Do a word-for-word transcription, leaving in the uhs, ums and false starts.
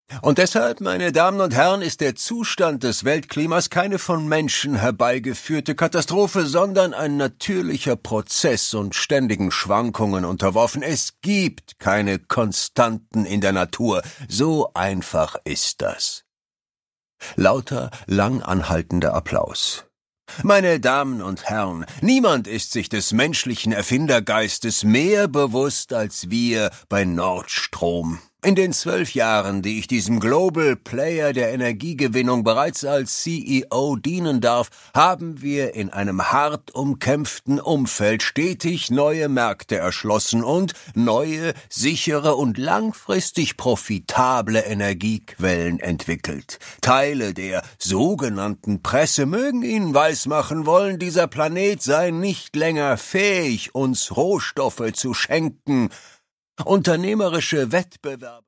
Und deshalb, meine Damen und Herren, ist der Zustand des Weltklimas keine von Menschen herbeigeführte Katastrophe, sondern ein natürlicher Prozess und ständigen Schwankungen unterworfen. Es gibt keine Konstanten in der Natur. So einfach ist das. Lauter, lang anhaltender Applaus. Meine Damen und Herren, niemand ist sich des menschlichen Erfindergeistes mehr bewusst als wir bei Nord Stream. In den zwölf Jahren, die ich diesem Global Player der Energiegewinnung bereits als C E O dienen darf, haben wir in einem hart umkämpften Umfeld stetig neue Märkte erschlossen und neue, sichere und langfristig profitable Energiequellen entwickelt. Teile der sogenannten Presse mögen Ihnen weismachen wollen, dieser Planet sei nicht länger fähig, uns Rohstoffe zu schenken. Unternehmerische Wettbewerbe